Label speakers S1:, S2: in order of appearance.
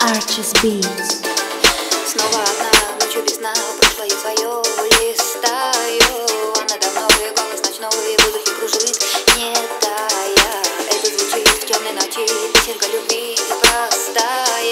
S1: Arches Beats.
S2: Снова одна, ночью без сна, прошлое свое листаю. Она давно, и голос ночной в воздухе кружит, не тая. Это звучит в темной ночи, песенка любви простая.